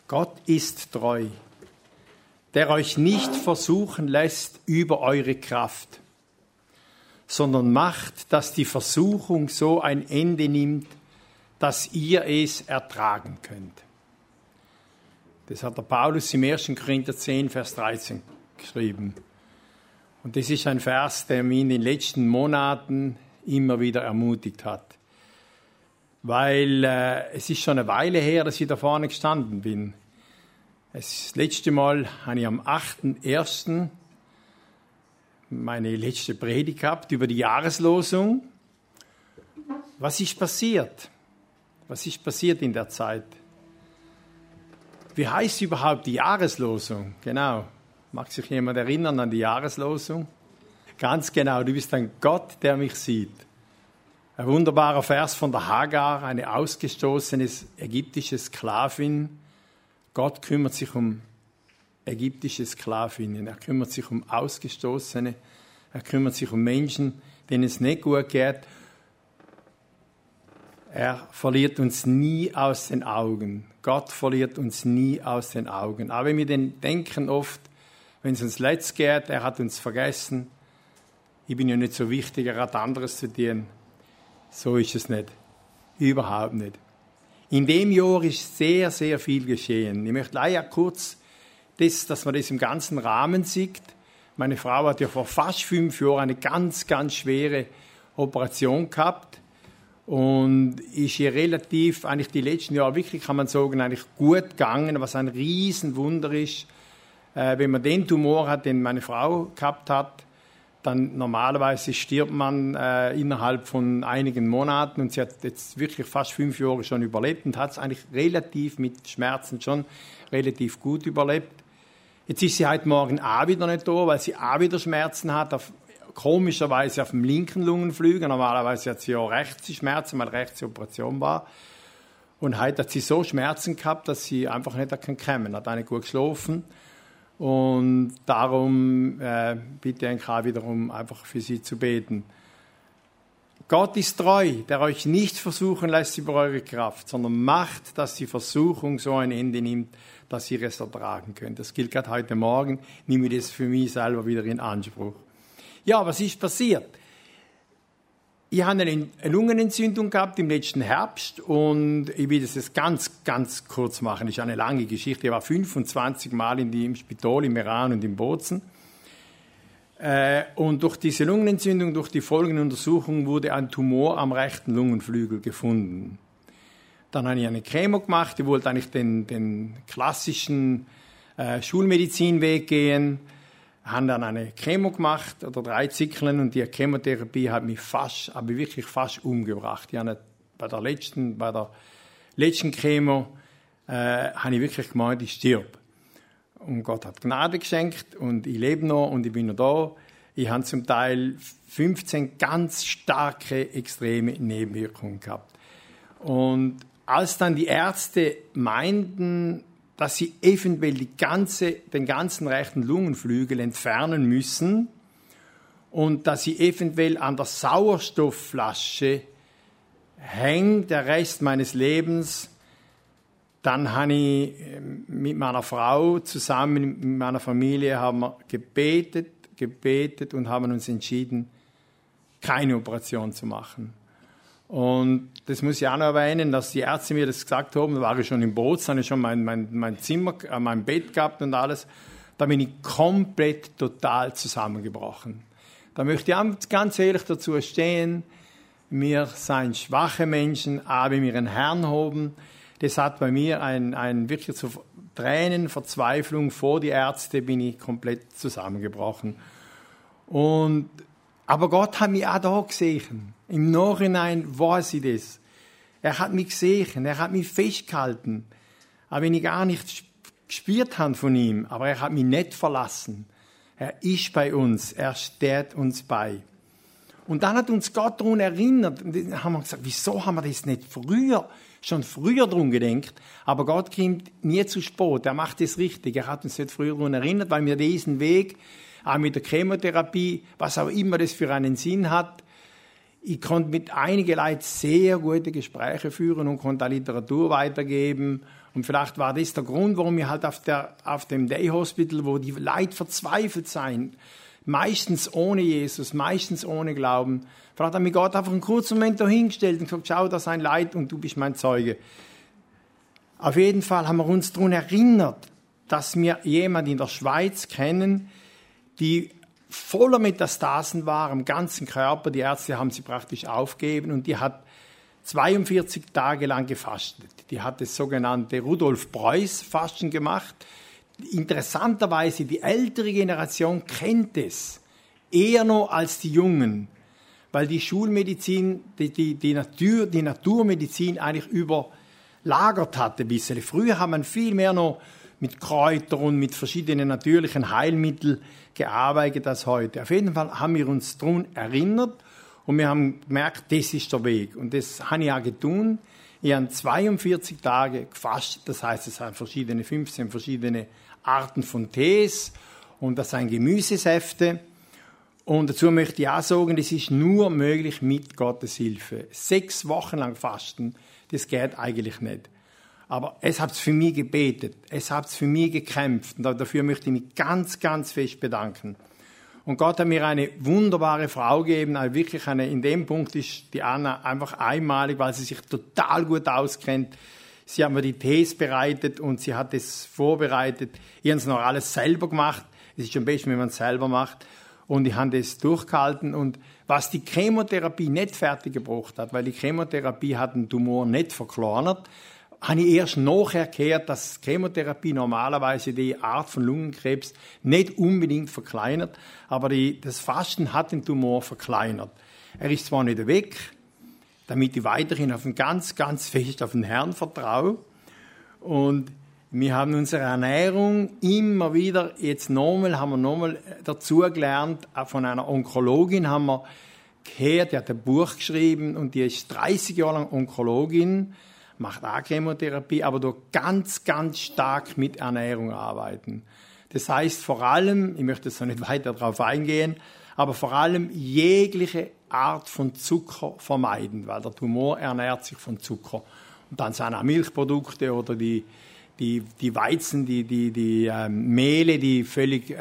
Gott ist treu, der euch nicht versuchen lässt über eure Kraft, sondern macht, dass die Versuchung so ein Ende nimmt, dass ihr es ertragen könnt. Das hat der Paulus im 1. Korinther 10, Vers 13 geschrieben. Und das ist ein Vers, der mich in den letzten Monaten immer wieder ermutigt hat. Weil es ist schon eine Weile her, dass ich da vorne gestanden bin. Das letzte Mal habe ich am 8.1. meine letzte Predigt gehabt über die Jahreslosung. Was ist passiert? Was ist passiert in der Zeit? Wie heißt überhaupt die Jahreslosung? Genau. Mag sich jemand erinnern an die Jahreslosung? Ganz genau, du bist ein Gott, der mich sieht. Ein wunderbarer Vers von der Hagar, eine ausgestoßene ägyptische Sklavin. Gott kümmert sich um ägyptische Sklavinnen. Er kümmert sich um Ausgestoßene. Er kümmert sich um Menschen, denen es nicht gut geht. Er verliert uns nie aus den Augen. Gott verliert uns nie aus den Augen. Aber wir denken oft, wenn es uns letzt geht, er hat uns vergessen. Ich bin ja nicht so wichtig, er hat anderes zu tun. So ist es nicht. Überhaupt nicht. In dem Jahr ist sehr, sehr viel geschehen. Ich möchte leider kurz, dass man das im ganzen Rahmen sieht. Meine Frau hat ja vor fast 5 Jahren eine ganz, ganz schwere Operation gehabt. Und ist ihr relativ, eigentlich die letzten Jahre wirklich, kann man sagen, eigentlich gut gegangen, was ein Riesenwunder ist. Wenn man den Tumor hat, den meine Frau gehabt hat, dann normalerweise stirbt man innerhalb von einigen Monaten und sie hat jetzt wirklich fast 5 Jahre schon überlebt und hat es eigentlich relativ mit Schmerzen schon relativ gut überlebt. Jetzt ist sie heute Morgen auch wieder nicht da, weil sie auch wieder Schmerzen hat, komischerweise auf dem linken Lungenflügel. Normalerweise hat sie ja rechts Schmerzen, weil rechts die Operation war. Und heute hat sie so Schmerzen gehabt, dass sie einfach nicht kommen kann. Hat nicht gut geschlafen. Und darum bitte ich auch wiederum einfach für sie zu beten. Gott ist treu, der euch nicht versuchen lässt über eure Kraft, sondern macht, dass die Versuchung so ein Ende nimmt, dass ihr es ertragen könnt. Das gilt gerade heute Morgen. Nehme ich das für mich selber wieder in Anspruch. Ja, was ist passiert? Ich habe eine Lungenentzündung gehabt im letzten Herbst und ich will das jetzt ganz, ganz kurz machen. Das ist eine lange Geschichte. Ich war 25 Mal im Spital, im Iran und im Bozen. Und durch diese Lungenentzündung, durch die folgende Untersuchung, wurde ein Tumor am rechten Lungenflügel gefunden. Dann habe ich eine Chemo gemacht. Ich wollte eigentlich den klassischen Schulmedizinweg gehen. Haben dann eine Chemo gemacht, oder 3 Zyklen, und die Chemotherapie hat mich wirklich fast umgebracht. Ich habe bei der letzten Chemo habe ich wirklich gemeint, ich stirb. Und Gott hat Gnade geschenkt und ich lebe noch und ich bin noch da. Ich habe zum Teil 15 ganz starke, extreme Nebenwirkungen gehabt. Und als dann die Ärzte meinten, dass sie eventuell den ganzen rechten Lungenflügel entfernen müssen und dass sie eventuell an der Sauerstoffflasche hängt, der Rest meines Lebens, dann habe ich mit meiner Frau zusammen, mit meiner Familie, haben wir gebetet und haben uns entschieden, keine Operation zu machen. Und das muss ich auch noch erwähnen, dass die Ärzte mir das gesagt haben, da war ich schon im Boot, habe ich schon mein Zimmer, mein Bett gehabt und alles. Da bin ich komplett, total zusammengebrochen. Da möchte ich auch ganz ehrlich dazu stehen, wir sind schwache Menschen, aber wir einen Herrn haben. Das hat bei mir ein wirklich zu Tränen, Verzweiflung vor die Ärzte, bin ich komplett zusammengebrochen. Aber Gott hat mich auch da gesehen. Im Nachhinein weiß ich das. Er hat mich gesehen, er hat mich festgehalten. Auch wenn ich gar nichts gespürt habe von ihm, aber er hat mich nicht verlassen. Er ist bei uns, er steht uns bei. Und dann hat uns Gott daran erinnert. Und dann haben wir gesagt, wieso haben wir das nicht schon früher daran gedacht? Aber Gott kommt nie zu spät, er macht es richtig. Er hat uns nicht früher daran erinnert, weil wir diesen Weg, auch mit der Chemotherapie, was auch immer das für einen Sinn hat, Ich konnte mit einigen Leuten sehr gute Gespräche führen und konnte auch Literatur weitergeben. Und vielleicht war das der Grund, warum ich halt auf dem Day Hospital, wo die Leute verzweifelt seien, meistens ohne Jesus, meistens ohne Glauben, vielleicht hat mich Gott einfach einen kurzen Moment da hingestellt und gesagt, schau, das ist ein Leid und du bist mein Zeuge. Auf jeden Fall haben wir uns daran erinnert, dass wir jemanden in der Schweiz kennen, die voller Metastasen war am ganzen Körper. Die Ärzte haben sie praktisch aufgegeben und die hat 42 Tage lang gefastet. Die hat das sogenannte Rudolf-Preuß-Fasten gemacht. Interessanterweise, die ältere Generation kennt es eher noch als die Jungen, weil die Schulmedizin, die Naturmedizin eigentlich überlagert hatte ein bisschen. Früher hat man viel mehr noch mit Kräutern und mit verschiedenen natürlichen Heilmitteln gearbeitet als heute. Auf jeden Fall haben wir uns daran erinnert und wir haben gemerkt, das ist der Weg. Und das habe ich auch getan. Ich habe 42 Tage gefastet, das heißt, es sind 15 verschiedene Arten von Tees und das sind Gemüsesäfte. Und dazu möchte ich auch sagen, das ist nur möglich mit Gottes Hilfe. 6 Wochen lang fasten, das geht eigentlich nicht. Aber es hat für mich gebetet, es hat für mich gekämpft und dafür möchte ich mich ganz, ganz fest bedanken. Und Gott hat mir eine wunderbare Frau gegeben, also wirklich in dem Punkt ist die Anna einfach einmalig, weil sie sich total gut auskennt. Sie hat mir die Tees bereitet und sie hat es vorbereitet. Ich habe es noch alles selber gemacht. Es ist am besten, wenn man es selber macht. Und ich habe das durchgehalten. Und was die Chemotherapie nicht fertig gebracht hat, weil die Chemotherapie hat den Tumor nicht verkleinert, habe ich erst nachher gehört, dass Chemotherapie normalerweise die Art von Lungenkrebs nicht unbedingt verkleinert, aber das Fasten hat den Tumor verkleinert. Er ist zwar nicht weg, damit ich weiterhin ganz, ganz fest auf den Herrn vertraue. Und wir haben unsere Ernährung immer wieder, haben wir nochmal dazu gelernt, auch von einer Onkologin haben wir gehört, die hat ein Buch geschrieben und die ist 30 Jahre lang Onkologin, macht auch Chemotherapie, aber durch ganz, ganz stark mit Ernährung arbeiten. Das heißt vor allem, ich möchte jetzt noch nicht weiter darauf eingehen, aber vor allem jegliche Art von Zucker vermeiden, weil der Tumor ernährt sich von Zucker. Und dann sind auch Milchprodukte oder die Weizen, die Mehle, die völlig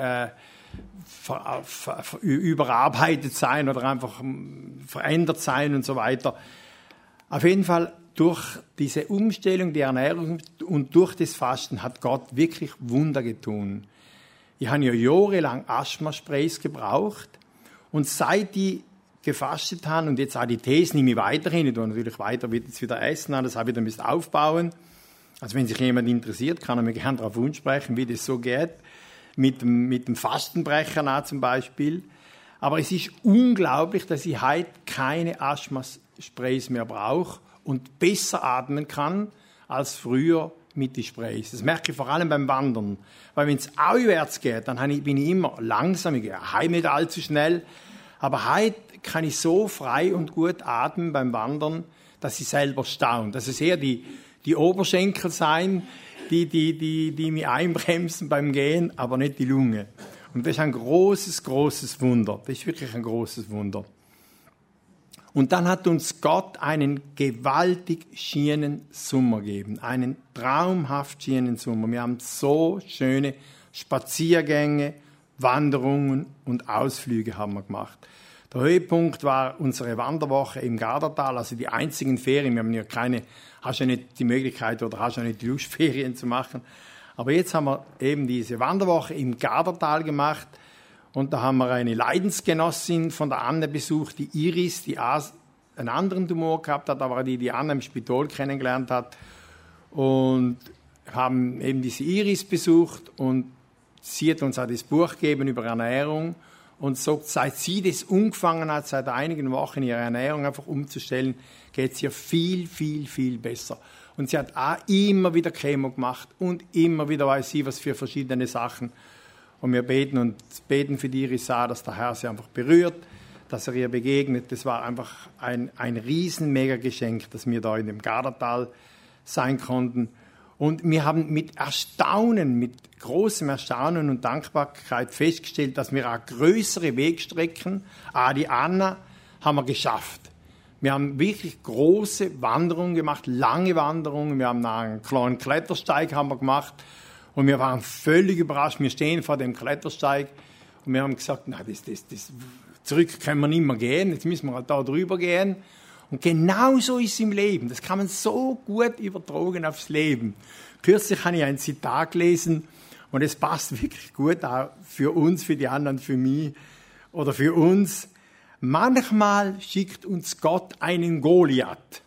überarbeitet sein oder einfach verändert sein und so weiter. Auf jeden Fall durch diese Umstellung der Ernährung und durch das Fasten hat Gott wirklich Wunder getan. Ich habe ja jahrelang Asthma-Sprays gebraucht und seit ich gefastet habe und jetzt auch die Tees nehme ich weiterhin, ich tue natürlich weiter jetzt wieder essen, das habe ich dann ein bisschen aufbauen. Also wenn sich jemand interessiert, kann er mir gerne darauf ansprechen, wie das so geht, mit dem Fastenbrechen auch zum Beispiel. Aber es ist unglaublich, dass ich heute keine Asthma-Sprays mehr brauche und besser atmen kann als früher mit den Sprays. Das merke ich vor allem beim Wandern. Weil wenn es aufwärts geht, dann bin ich immer langsam, ich gehe heim nicht allzu schnell. Aber heute kann ich so frei und gut atmen beim Wandern, dass ich selber staune. Dass es eher die Oberschenkel sein, die mich einbremsen beim Gehen, aber nicht die Lunge. Und das ist ein großes, großes Wunder. Das ist wirklich ein großes Wunder. Und dann hat uns Gott einen gewaltig schönen Sommer gegeben. Einen traumhaft schönen Sommer. Wir haben so schöne Spaziergänge, Wanderungen und Ausflüge haben wir gemacht. Der Höhepunkt war unsere Wanderwoche im Gardatal, also die einzigen Ferien. Wir haben ja hast ja nicht die Möglichkeit oder hast ja nicht die Lust, Ferien zu machen. Aber jetzt haben wir eben diese Wanderwoche im Gardatal gemacht. Und da haben wir eine Leidensgenossin von der Anne besucht, die Iris, die einen anderen Tumor gehabt hat, aber die Anne im Spital kennengelernt hat. Und haben eben diese Iris besucht und sie hat uns auch das Buch gegeben über Ernährung und sagt, seit sie das angefangen hat, seit einigen Wochen ihre Ernährung einfach umzustellen, geht es ihr viel, viel, viel besser. Und sie hat auch immer wieder Chemo gemacht und immer wieder weiß sie, was für verschiedene Sachen. Und wir beten für die Iris, dass der Herr sie einfach berührt, dass er ihr begegnet. Das war einfach ein riesen Mega-Geschenk, dass wir da in dem Gardatal sein konnten. Und wir haben mit großem Erstaunen und Dankbarkeit festgestellt, dass wir auch größere Wegstrecken, die Anna, haben wir geschafft. Wir haben wirklich große Wanderungen gemacht, lange Wanderungen. Wir haben einen kleinen Klettersteig haben wir gemacht und wir waren völlig überrascht. Wir stehen vor dem Klettersteig und wir haben gesagt, nein, das zurück können wir nicht mehr gehen, jetzt müssen wir halt da drüber gehen. Und genau so ist es im Leben. Das kann man so gut übertragen aufs Leben. Kürzlich habe ich ein Zitat gelesen und es passt wirklich gut auch für uns, für die anderen, für mich oder für uns. Manchmal schickt uns Gott einen Goliath,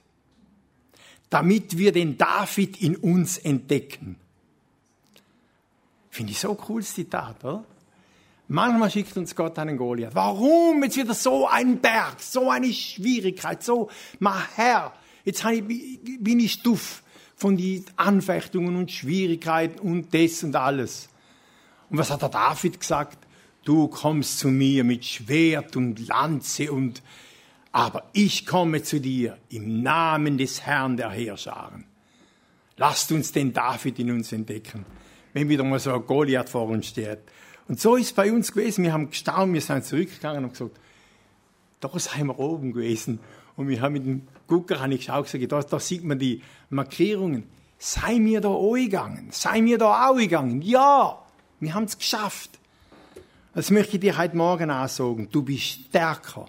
damit wir den David in uns entdecken. Finde ich so ein cooles Zitat, oder? Manchmal schickt uns Gott einen Goliath. Warum? Jetzt wieder so ein Berg, so eine Schwierigkeit, so, mein Herr, jetzt bin ich stuff von den Anfechtungen und Schwierigkeiten und das und alles. Und was hat der David gesagt? Du kommst zu mir mit Schwert und Lanze aber ich komme zu dir im Namen des Herrn der Heerscharen. Lasst uns den David in uns entdecken, wenn wieder mal so ein Goliath vor uns steht. Und so ist es bei uns gewesen. Wir haben gestaunt, wir sind zurückgegangen und gesagt, da sind wir oben gewesen. Und wir haben mit dem Gucker geschaut, da sieht man die Markierungen. Sei mir da auch gegangen. Sei mir da auch gegangen. Ja, wir haben es geschafft. Das möchte ich dir heute Morgen auch sagen. Du bist stärker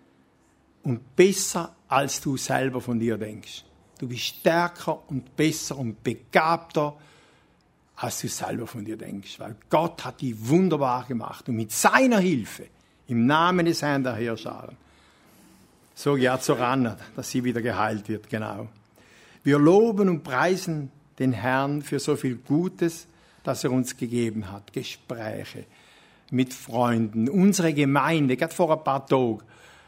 und besser, als du selber von dir denkst. Du bist stärker und besser und begabter, als du selber von dir denkst. Weil Gott hat dich wunderbar gemacht. Und mit seiner Hilfe, im Namen des Herrn der Heerscharen, sage ich auch zur Anna, dass sie wieder geheilt wird, genau. Wir loben und preisen den Herrn für so viel Gutes, das er uns gegeben hat. Gespräche mit Freunden, unsere Gemeinde, gerade vor ein paar Tagen,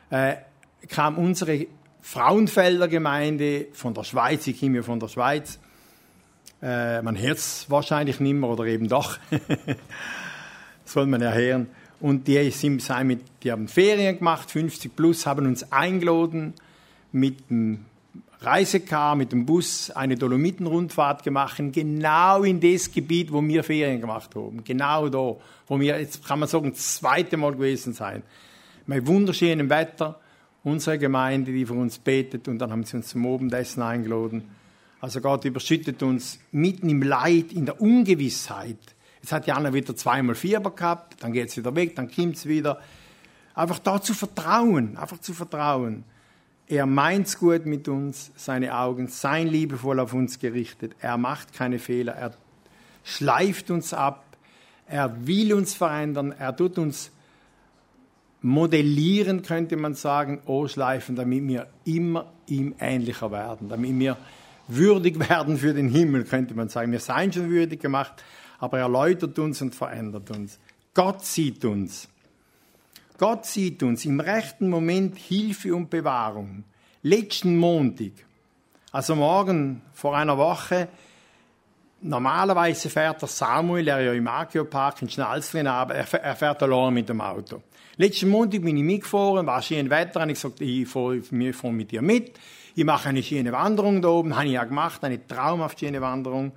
kam unsere Frauenfelder Gemeinde von der Schweiz, ich komme ja von der Schweiz, man hört es wahrscheinlich nicht mehr oder eben doch, soll man ja hören. Und die haben Ferien gemacht, 50 plus, haben uns eingeladen, mit dem Reisecar, mit dem Bus eine Dolomitenrundfahrt gemacht, genau in das Gebiet, wo wir Ferien gemacht haben. Genau da, wo wir, jetzt kann man sagen, das zweite Mal gewesen sein. Mit wunderschönem Wetter, unsere Gemeinde, die für uns betet, und dann haben sie uns zum Abendessen eingeladen. Also Gott überschüttet uns mitten im Leid, in der Ungewissheit. Jetzt hat Jana wieder 2-mal Fieber gehabt, dann geht es wieder weg, dann kommt es wieder. Einfach da zu vertrauen, Er meint's gut mit uns, seine Augen, sein liebevoll auf uns gerichtet. Er macht keine Fehler, er schleift uns ab, er will uns verändern, er tut uns modellieren, könnte man sagen, schleifen, damit wir immer ihm ähnlicher werden, damit wir würdig werden für den Himmel, könnte man sagen. Wir seien schon würdig gemacht, aber er läutert uns und verändert uns. Gott sieht uns. Gott sieht uns im rechten Moment Hilfe und Bewahrung. Letzten Montag, also morgen vor einer Woche, normalerweise fährt der Samuel, er ja im Akio-Park in Schnalzlin, aber er fährt allein mit dem Auto. Letzten Montag bin ich mitgefahren, war schön Wetter, und ich sagte, ich fahre mit dir mit, ich mache eine schöne Wanderung da oben, habe ich ja gemacht, eine traumhaft schöne Wanderung.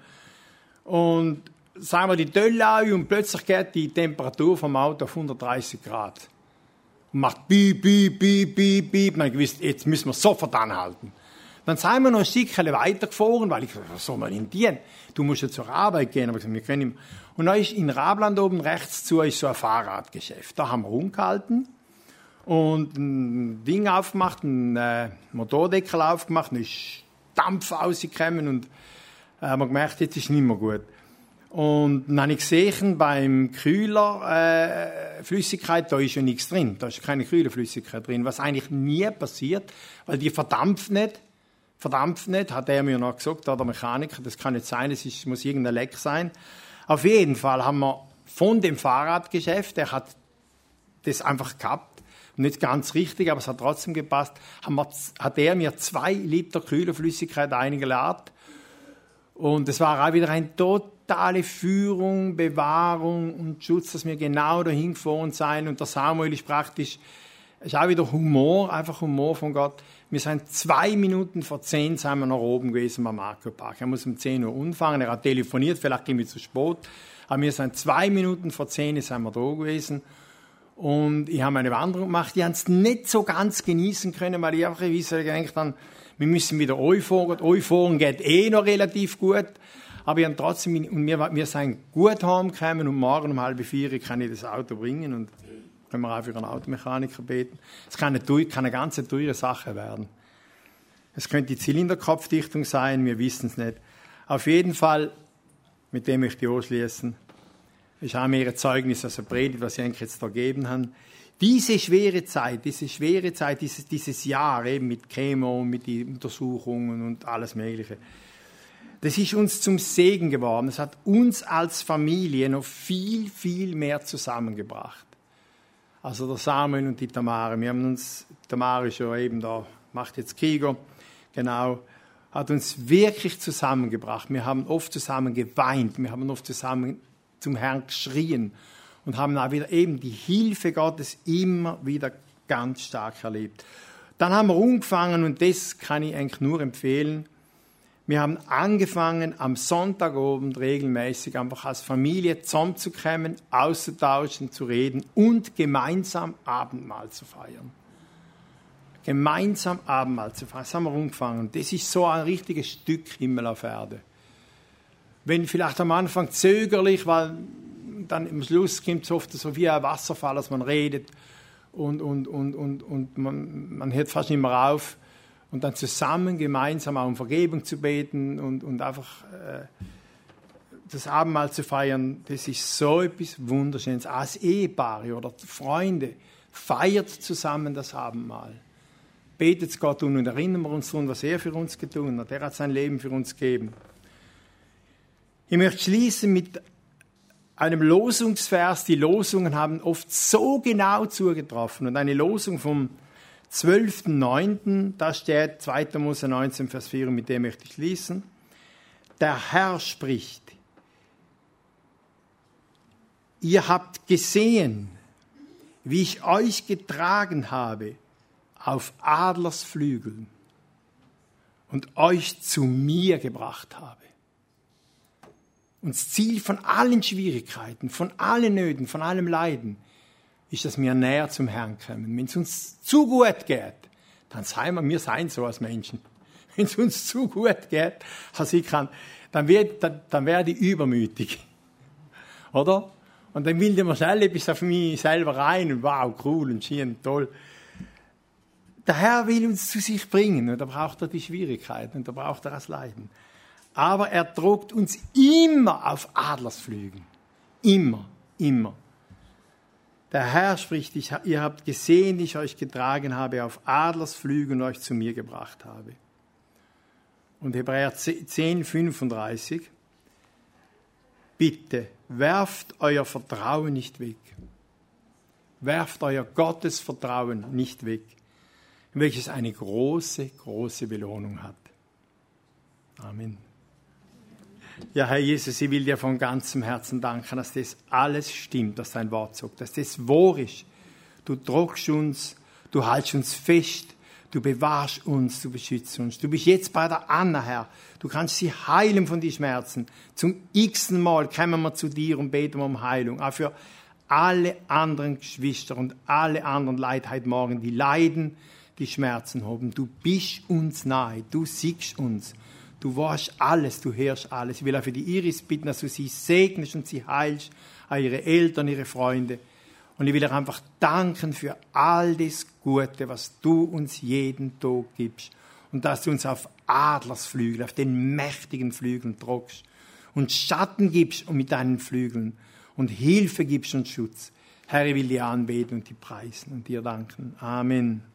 Und sagen wir die Tölle an und plötzlich geht die Temperatur vom Auto auf 130 Grad. Und macht piep, piep, piep, piep, piep. Man gewusst, jetzt müssen wir sofort anhalten. Dann sind wir noch ein Stückchen weitergefahren, weil ich gesagt, was soll man denn dienen? Du musst ja zur Arbeit gehen. Aber ich gesagt, wir können nicht mehr. Und dann ist in Rabland oben rechts zu ist so ein Fahrradgeschäft. Da haben wir umgehalten und ein Ding aufgemacht, ein Motordeckel aufgemacht, und ist Dampf rausgekommen und haben wir gemerkt, jetzt ist nicht mehr gut. Und dann habe ich gesehen, beim Kühler Flüssigkeit, da ist ja nichts drin. Da ist keine Kühlerflüssigkeit drin, was eigentlich nie passiert, weil die verdampft nicht, hat er mir noch gesagt, der Mechaniker, das kann nicht sein, muss irgendein Leck sein. Auf jeden Fall haben wir von dem Fahrradgeschäft, der hat das einfach gehabt, nicht ganz richtig, aber es hat trotzdem gepasst, hat er mir 2 Liter Kühlerflüssigkeit eingeladen. Und es war auch wieder eine totale Führung, Bewahrung und Schutz, dass wir genau dahin gefahren sein. Und der Samuel ist praktisch, ist auch wieder Humor, einfach Humor von Gott. Wir sind 2 Minuten vor 10 sind wir nach oben gewesen beim Akio-Park. Er muss um 10 Uhr anfangen, er hat telefoniert, vielleicht gehen wir zu spät. Aber wir sind 2 Minuten vor 10 sind wir da gewesen. Und ich habe eine Wanderung gemacht, die haben es nicht so ganz genießen können, weil ich einfach gedacht habe, wir müssen wieder fahren. Fahren geht noch relativ gut. Aber ich habe trotzdem, und wir sind gut heimgekommen und morgen um 3:30 kann ich das Auto bringen und können wir auch für einen Automechaniker beten. Es kann eine ganz teure Sache werden. Es könnte die Zylinderkopfdichtung sein, wir wissen es nicht. Auf jeden Fall, mit dem möchte ich anschließen, ist auch mehr ein Zeugnis als eine Predigt, was ich eigentlich jetzt da gegeben habe. Diese schwere Zeit, dieses Jahr eben mit Chemo, mit den Untersuchungen und alles Mögliche, das ist uns zum Segen geworden. Es hat uns als Familie noch viel, viel mehr zusammengebracht. Also der Samuel und die Tamara. Wir haben uns, Tamara ist ja eben da, macht jetzt Krieger, genau, hat uns wirklich zusammengebracht. Wir haben oft zusammen geweint, wir haben oft zusammen zum Herrn geschrien und haben auch wieder eben die Hilfe Gottes immer wieder ganz stark erlebt. Dann haben wir angefangen, und das kann ich eigentlich nur empfehlen, wir haben angefangen, am Sonntagabend regelmäßig einfach als Familie zusammenzukommen, auszutauschen, zu reden und gemeinsam Abendmahl zu feiern. Gemeinsam Abendmahl zu feiern. Das haben wir angefangen. Das ist so ein richtiges Stück Himmel auf Erde. Wenn vielleicht am Anfang zögerlich, weil dann am Schluss kommt es oft so wie ein Wasserfall, dass man redet und man hört fast nicht mehr auf. Und dann zusammen, gemeinsam auch um Vergebung zu beten und einfach das Abendmahl zu feiern, das ist so etwas Wunderschönes. Als Ehepaare oder Freunde feiert zusammen das Abendmahl. Betet es Gott und erinnern wir uns daran, was er für uns getan hat. Er hat sein Leben für uns gegeben. Ich möchte schließen mit einem Losungsvers. Die Losungen haben oft so genau zugetroffen. Und eine Losung vom 12.09., da steht 2. Mose 19, Vers 4, und mit dem möchte ich schließen. Der Herr spricht: Ihr habt gesehen, wie ich euch getragen habe auf Adlersflügeln und euch zu mir gebracht habe. Und das Ziel von allen Schwierigkeiten, von allen Nöten, von allem Leiden ist, dass wir näher zum Herrn kommen. Wenn es uns zu gut geht, dann seien wir seien so als Menschen. Wenn es uns zu gut geht, als ich kann, dann werde ich übermütig. Oder? Und dann will ich mir schnell etwas auf mich selber rein und wow, cool und schön, toll. Der Herr will uns zu sich bringen und da braucht er die Schwierigkeiten und da braucht er das Leiden. Aber er tragt uns immer auf Adlersflügeln. Immer, immer. Der Herr spricht: Ihr habt gesehen, wie ich euch getragen habe auf Adlersflügeln und euch zu mir gebracht habe. Und Hebräer 10, 35. Bitte, werft euer Vertrauen nicht weg. Werft euer Gottesvertrauen nicht weg, welches eine große, große Belohnung hat. Amen. Ja, Herr Jesus, ich will dir von ganzem Herzen danken, dass das alles stimmt, dass dein Wort sagt, dass das wahr ist. Du tragst uns, du hältst uns fest, du bewahrst uns, du beschützt uns. Du bist jetzt bei der Anna, Herr. Du kannst sie heilen von den Schmerzen. Zum x-ten Mal kommen wir zu dir und beten um Heilung. Auch für alle anderen Geschwister und alle anderen Leute heute Morgen, die leiden, die Schmerzen haben. Du bist uns nahe, du siehst uns. Du weißt alles, du hörst alles. Ich will auch für die Iris bitten, dass du sie segnest und sie heilst, auch ihre Eltern, ihre Freunde. Und ich will auch einfach danken für all das Gute, was du uns jeden Tag gibst. Und dass du uns auf Adlersflügeln, auf den mächtigen Flügeln tragst. Und Schatten gibst mit deinen Flügeln. Und Hilfe gibst und Schutz. Herr, ich will dir anbeten und dir preisen und dir danken. Amen.